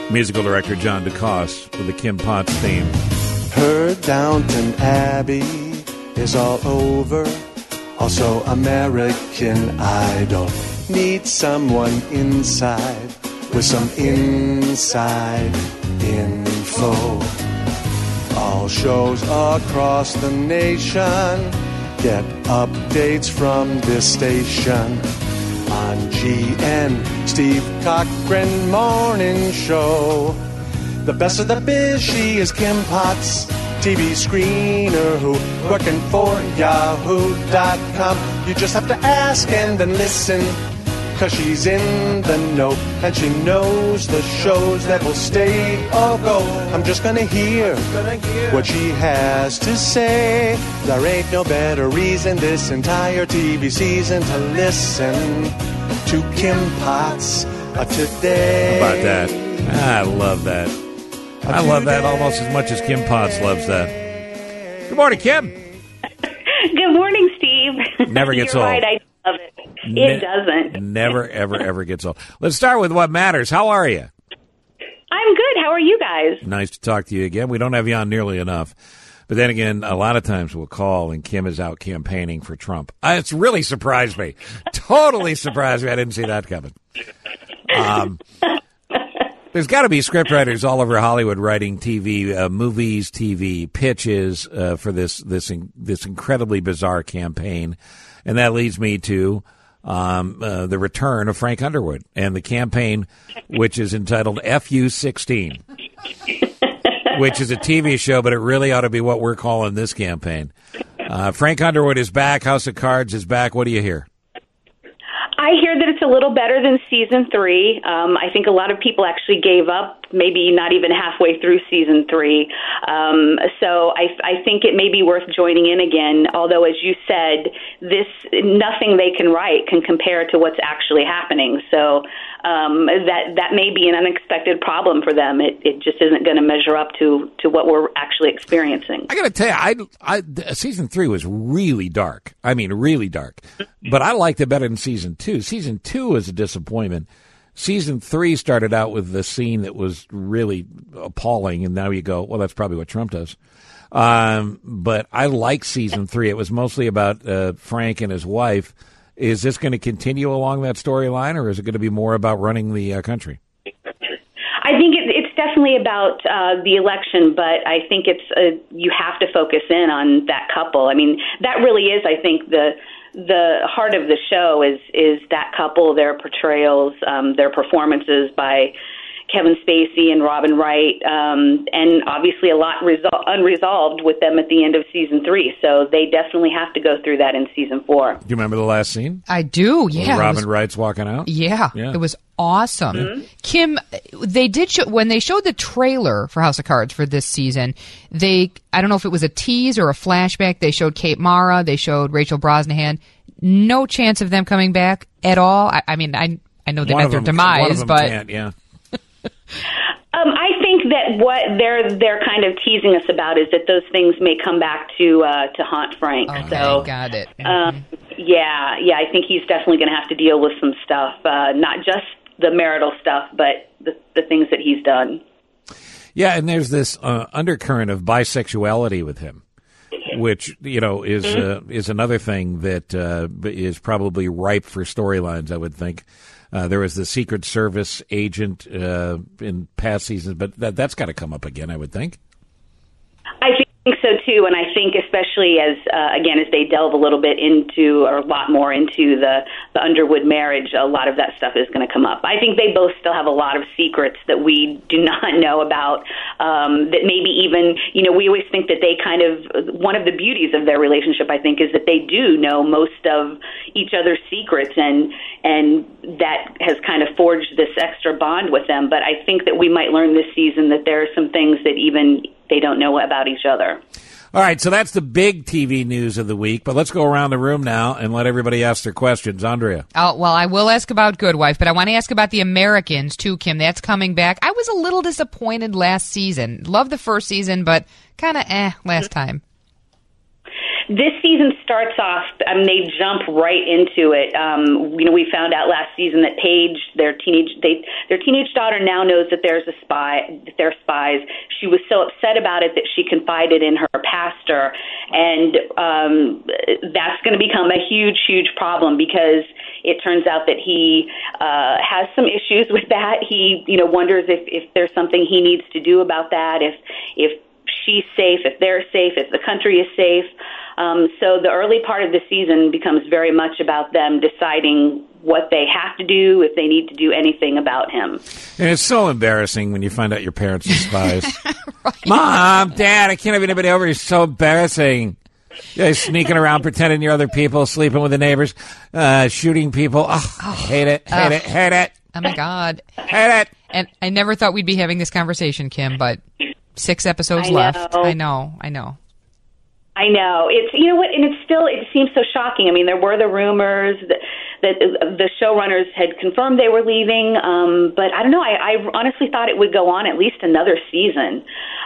Musical director John DeCoste with the Kim Potts theme. Her Downton Abbey is all over. Also American Idol. Need someone inside with some inside info. All shows across the nation get updates from this station. On GN, Steve Cochran Morning Show. The best of the biz, she is Kim Potts, TV screener who working for Yahoo.com. You just have to ask and then listen, 'cause she's in the know and she knows the shows that will stay or go. I'm just gonna hear what she has to say. There ain't no better reason this entire TV season to listen to Kim Potts today. How about that? I love that. I love that almost as much as Kim Potts loves that. Good morning, Kim. Good morning, Steve. Never gets You're old. right, I love it. It doesn't. Never, ever, ever gets old. Let's start with what matters. How are you? I'm good. How are you guys? Nice to talk to you again. We don't have you on nearly enough. But then again, a lot of times we'll call and Kim is out campaigning for Trump. It's really surprised me. Totally surprised me. I didn't see that coming. There's got to be scriptwriters all over Hollywood writing TV, movies, TV pitches for this incredibly bizarre campaign. And that leads me to the return of Frank Underwood and the campaign, which is entitled FU16, which is a TV show, but it really ought to be what we're calling this campaign. Frank Underwood is back. House of Cards is back. What do you hear? I hear that it's a little better than season 3. I think a lot of people actually gave up, maybe not even halfway through season 3. So I think it may be worth joining in again. Although, as you said, nothing they can write can compare to what's actually happening. So that may be an unexpected problem for them. It just isn't going to measure up to what we're actually experiencing. I got to tell you, season 3 was really dark. I mean, really dark. But I liked it better than season 2. Season 2 was a disappointment. Season 3 started out with the scene that was really appalling, and now you go, well, that's probably what Trump does. But I like season 3. It was mostly about Frank and his wife. Is this going to continue along that storyline, or is it going to be more about running the country? I think it's definitely about the election, but I think you have to focus in on that couple. I mean, that really is, I think, the heart of the show is that couple, their portrayals, their performances by Kevin Spacey and Robin Wright, and obviously a lot unresolved with them at the end of season 3. So they definitely have to go through that in season 4. Do you remember the last scene? I do, yeah. Robin Wright's walking out? Yeah, it was awesome. Mm-hmm. Kim, they did when they showed the trailer for House of Cards for this season, I don't know if it was a tease or a flashback, they showed Kate Mara, they showed Rachel Brosnahan. No chance of them coming back at all. I mean, I know they met their demise, one of them but can't, yeah. I think that what they're kind of teasing us about is that those things may come back to haunt Frank. Okay, so got it. Yeah, I think he's definitely going to have to deal with some stuff, not just the marital stuff, but the things that he's done. Yeah, and there's this undercurrent of bisexuality with him, which is another thing that is probably ripe for storylines, I would think. There was the Secret Service agent in past seasons, but that's got to come up again, I would think. I think so too, and I think especially as they delve a little bit into, or a lot more into the Underwood marriage, a lot of that stuff is going to come up. I think they both still have a lot of secrets that we do not know about. That maybe even, we always think that they kind of, one of the beauties of their relationship, I think, is that they do know most of each other's secrets, and that has kind of forged this extra bond with them. But I think that we might learn this season that there are some things that even they don't know about each other. All right, so that's the big TV news of the week, but let's go around the room now and let everybody ask their questions. Andrea. Oh, well, I will ask about Good Wife, but I want to ask about The Americans, too, Kim. That's coming back. I was a little disappointed last season. Loved the first season, but kind of last time. this season starts off, they jump right into it. We found out last season that Paige, their teenage daughter, now knows that there's a spy, that they're spies. She was so upset about it that she confided in her pastor, and that's going to become a huge, huge problem because it turns out that he has some issues with that. He, wonders if there's something he needs to do about that, if she's safe, if they're safe, if the country is safe. So the early part of the season becomes very much about them deciding what they have to do, if they need to do anything about him. And it's so embarrassing when you find out your parents are spies. Right. Mom, Dad, I can't have anybody over. It's so embarrassing. You're sneaking around, pretending you're other people, sleeping with the neighbors, shooting people. Oh, I hate it. Hate it. Oh, my God. Hate it. And I never thought we'd be having this conversation, Kim, but 6 episodes left. I know. I know. It's, and it seems so shocking. I mean, there were the rumors that the showrunners had confirmed they were leaving, but I don't know. I honestly thought it would go on at least another season.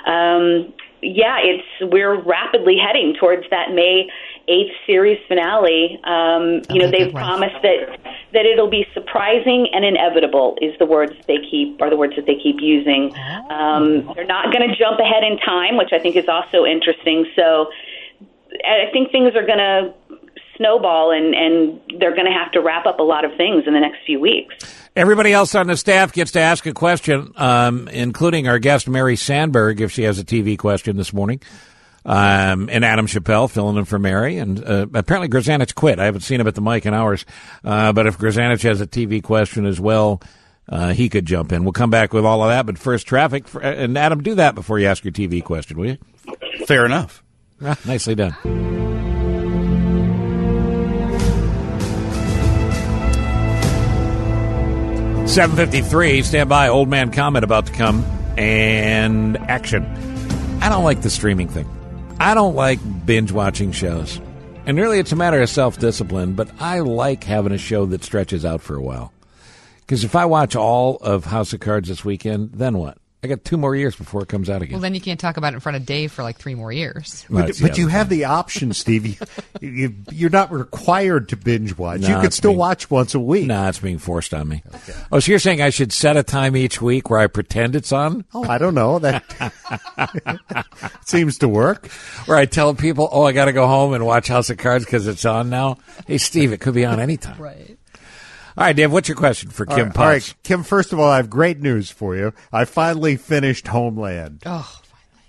We're rapidly heading towards that May 8th series finale. They've promised that it'll be surprising and inevitable is the words that they keep using. They're not going to jump ahead in time, which I think is also interesting. So I think things are going to snowball, and they're going to have to wrap up a lot of things in the next few weeks. Everybody else on the staff gets to ask a question, including our guest, Mary Sandberg, if she has a TV question this morning. And Adam Chappelle filling in for Mary. And apparently Grzanich quit. I haven't seen him at the mic in hours. But if Grzanich has a TV question as well, he could jump in. We'll come back with all of that. But first, traffic. And Adam, do that before you ask your TV question, will you? Fair enough. Nicely done. $7:53. Stand by. Old man comment about to come. And action. I don't like the streaming thing. I don't like binge watching shows. And really, it's a matter of self-discipline, but I like having a show that stretches out for a while. Because if I watch all of House of Cards this weekend, then what? I got 2 more years before it comes out again. Well, then you can't talk about it in front of Dave for like 3 more years. But you have the option, Steve. You're not required to binge watch. You could still watch once a week. No, it's being forced on me. Okay. Oh, so you're saying I should set a time each week where I pretend it's on? Oh, I don't know. That seems to work. Where I tell people, I got to go home and watch House of Cards because it's on now. Hey, Steve, it could be on anytime. Right. All right, Dave, what's your question for Kim Potts? All right, Kim, first of all, I have great news for you. I finally finished Homeland. Oh,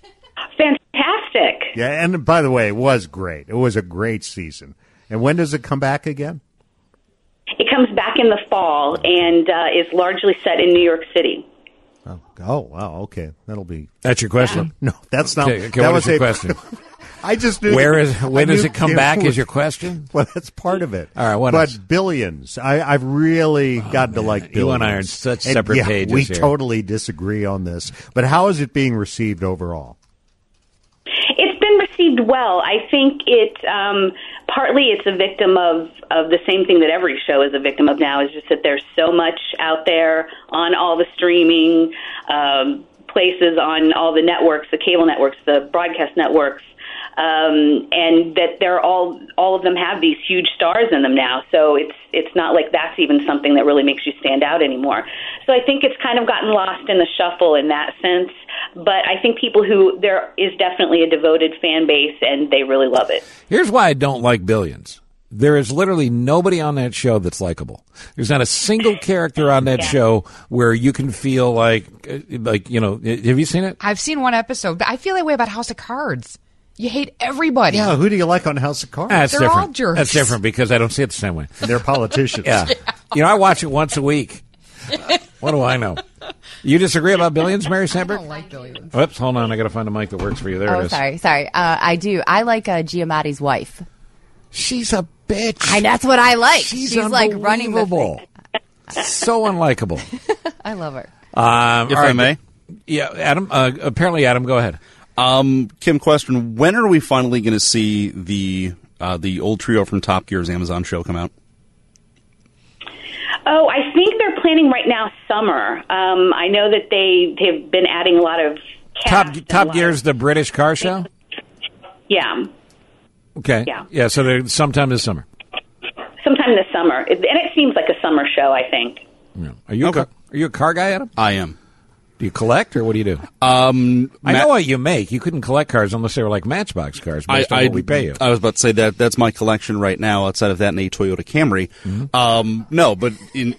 fantastic. Yeah, and by the way, it was great. It was a great season. And when does it come back again? It comes back in the fall and is largely set in New York City. Oh, wow, okay. That'll be... That's your question? No, that's not... Okay, that was your question. I just knew. When does it come back? Is your question? Well, that's part of it. All right, what but else? Billions. I've really gotten to like Billions. You and I are in such separate pages we here. Totally disagree on this. But how is it being received overall? It's been received well. I think it partly it's a victim of the same thing that every show is a victim of now, is just that there's so much out there on all the streaming places, on all the networks, the cable networks, the broadcast networks. And that they're all of them have these huge stars in them now. So it's not like that's even something that really makes you stand out anymore. So I think it's kind of gotten lost in the shuffle in that sense. But I think there is definitely a devoted fan base, and they really love it. It's why I don't like Billions. There is literally nobody on that show that's likable. There's not a single character on that show where you can feel like, have you seen it? I've seen one episode, but I feel that way about House of Cards. You hate everybody. Yeah, who do you like on House of Cards? That's They're different. all jerks. That's different because I don't see it the same way. And they're politicians. Yeah. I watch it once a week. What do I know? You disagree about Billions, Mary Sandberg? I don't like Billions. Oops, hold on. I got to find a mic that works for you. There it is. Sorry. I do. I like Giamatti's wife. She's a bitch. That's what I like. She's like running the thing. So unlikable. I love her. If I may. Yeah, Adam. Apparently, Adam, go ahead. Kim, question: when are we finally going to see the old trio from Top Gear's Amazon show come out? Oh, I think they're planning right now summer. I know that they've been adding a lot of cast. Top Gear's the British car show? Yeah. Okay. Yeah. So they're sometime this summer. Sometime this summer. And it seems like a summer show, I think. Yeah. Are you a car guy, Adam? I am. Do you collect, or what do you do? I know what you make. You couldn't collect cars unless they were like Matchbox cars based on what we pay you. I was about to say that's my collection right now. Outside of that, and a Toyota Camry. Mm-hmm. No, but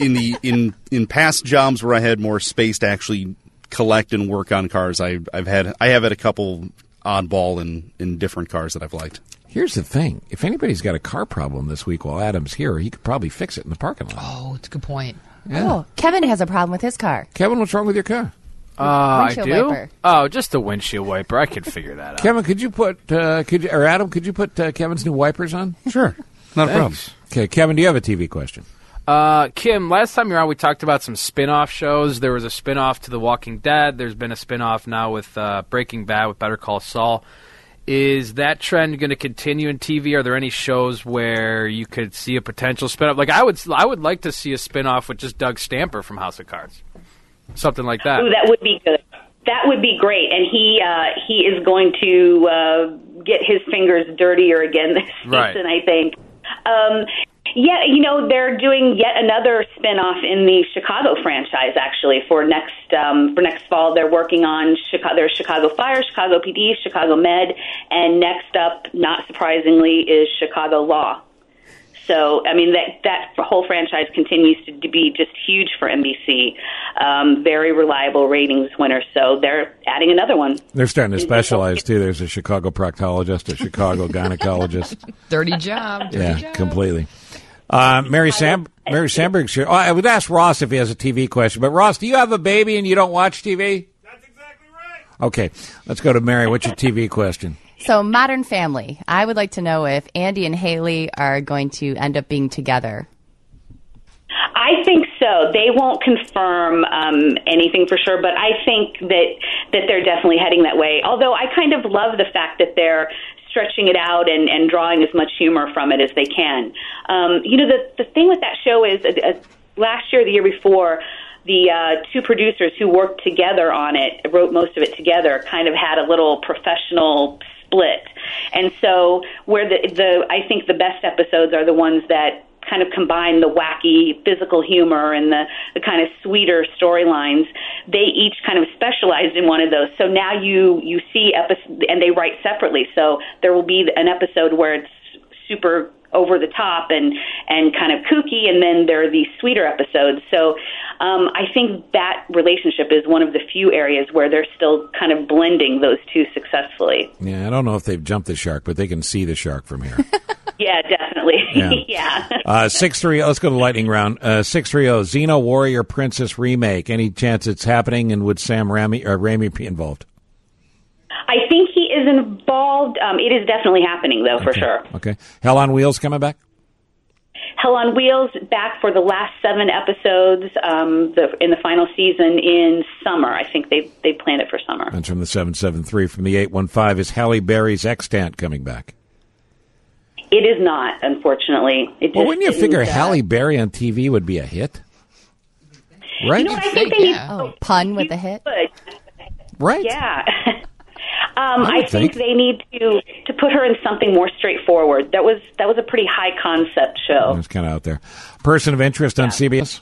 in past jobs where I had more space to actually collect and work on cars, I have had a couple oddball in different cars that I've liked. Here's the thing: if anybody's got a car problem this week while Adam's here, he could probably fix it in the parking lot. Oh, it's a good point. Yeah. Oh, Kevin has a problem with his car. Kevin, what's wrong with your car? I Windshield do. wiper. Oh, just the windshield wiper. I could figure that out. Kevin, could you put Adam? Could you put Kevin's new wipers on? Sure, not a problem. Thanks. Okay, Kevin, do you have a TV question? Kim, last time you were on, we talked about some spin-off shows. There was a spin-off to The Walking Dead. There's been a spin-off now with Breaking Bad with Better Call Saul. Is that trend going to continue in TV? Are there any shows where you could see a potential spin-off? Like I would like to see a spin-off with just Doug Stamper from House of Cards. Something like that. Ooh, that would be good. That would be great. And he is going to get his fingers dirtier again this season, I think. Yeah, they're doing yet another spin-off in the Chicago franchise, actually, for next fall. They're working on there's Chicago Fire, Chicago PD, Chicago Med, and next up, not surprisingly, is Chicago Law. So, I mean, that whole franchise continues to be just huge for NBC. Very reliable ratings winner, so they're adding another one. They're starting to specialize, too. There's a Chicago proctologist, a Chicago gynecologist. Dirty job. Yeah, completely. Mary Sandberg's here. Oh, I would ask Ross if he has a TV question. But, Ross, do you have a baby and you don't watch TV? That's exactly right. Okay, let's go to Mary. What's your TV question? So, Modern Family. I would like to know if Andy and Haley are going to end up being together. I think so. They won't confirm anything for sure, but I think that they're definitely heading that way. Although I kind of love the fact that they're stretching it out and drawing as much humor from it as they can. The thing with that show is last year, the year before, the two producers who worked together on it, wrote most of it together, kind of had a little professional split. And so where I think the best episodes are the ones that kind of combine the wacky physical humor and the kind of sweeter storylines. They each kind of specialized in one of those. So now you see episodes, and they write separately. So there will be an episode where it's super over the top and kind of kooky, and then there are these sweeter episodes. So I think that relationship is one of the few areas where they're still kind of blending those two successfully. Yeah, I don't know if they've jumped the shark, but they can see the shark from here. Yeah, definitely. Yeah. 630, let's go to the lightning round. 630, Xeno Warrior Princess remake. Any chance it's happening, and would Sam Raimi be involved? I think he is involved. It is definitely happening, though, for sure. Okay. Hell on Wheels coming back? Hell on Wheels back for the last 7 episodes in the final season in summer. I think they planned it for summer. That's from the 773. From the 815, is Halle Berry's Extant coming back? It is not, unfortunately. Well, wouldn't you figure Halle Berry on TV would be a hit? Right? You know what, I think they need pun with a hit? Right. Yeah. I think they need to put her in something more straightforward. That was a pretty high concept show. It's kind of out there. Person of interest on CBS?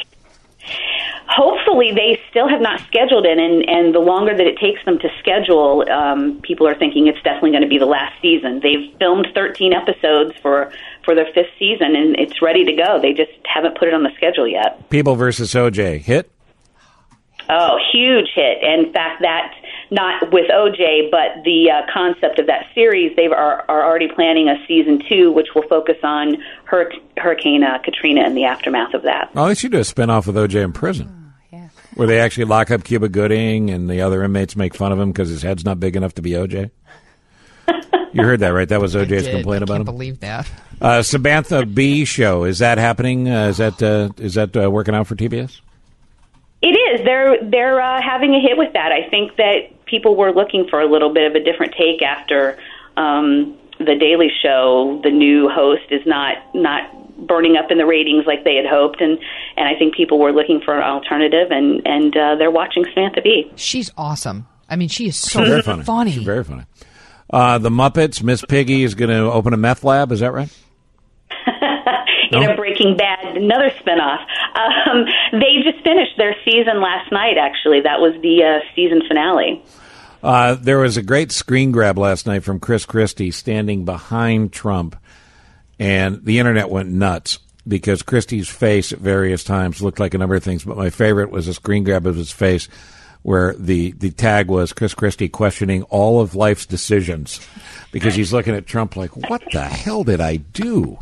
Hopefully, they still have not scheduled it, and the longer that it takes them to schedule, people are thinking it's definitely going to be the last season. They've filmed 13 episodes for their 5th season, and it's ready to go. They just haven't put it on the schedule yet. People versus OJ. Hit? Oh, huge hit. In fact, that not with OJ, but the concept of that series, they are already planning a season 2, which will focus on Hurricane Katrina and the aftermath of that. Oh, they should do a spinoff with OJ in prison. Where they actually lock up Cuba Gooding and the other inmates make fun of him because his head's not big enough to be OJ. You heard that, right? That was OJ's complaint about him. I can't believe that. Samantha Bee show, is that happening? Is that working out for TBS? It is. They're having a hit with that. I think that people were looking for a little bit of a different take after the Daily Show. The new host is not burning up in the ratings like they had hoped, and I think people were looking for an alternative, and they're watching Samantha Bee. She's awesome. I mean, she is so funny. She's very funny. The Muppets, Miss Piggy is going to open a meth lab. Is that right? Breaking Bad, another spinoff. They just finished their season last night, actually. That was the season finale. There was a great screen grab last night from Chris Christie standing behind Trump, and the internet went nuts because Christie's face at various times looked like a number of things, but my favorite was a screen grab of his face where the tag was Chris Christie questioning all of life's decisions because he's looking at Trump like, what the hell did I do?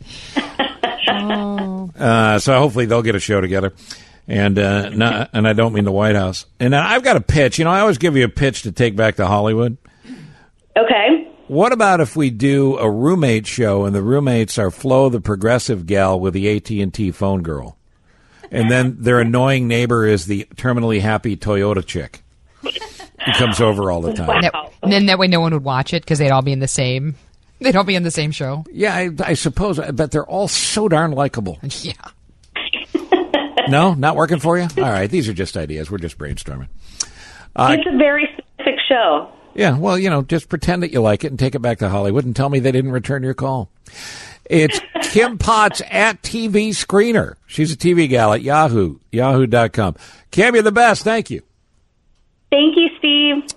So hopefully they'll get a show together. And and I don't mean the White House. And I've got a pitch. You know, I always give you a pitch to take back to Hollywood. Okay. What about if we do a roommate show and the roommates are Flo the progressive gal with the AT&T phone girl? And then their annoying neighbor is the terminally happy Toyota chick who comes over all the time. Wow. And then that way no one would watch it because they'd all be in the same. They'd all be in the same show. Yeah, I suppose. But they're all so darn likable. Yeah. No, not working for you? All right, these are just ideas. We're just brainstorming. It's a very specific show. Yeah, well, you know, just pretend that you like it and take it back to Hollywood and tell me they didn't return your call. It's Kim Potts at TV Screener. She's a TV gal at Yahoo, yahoo.com. Kim, you're the best. Thank you. Thank you, Steve.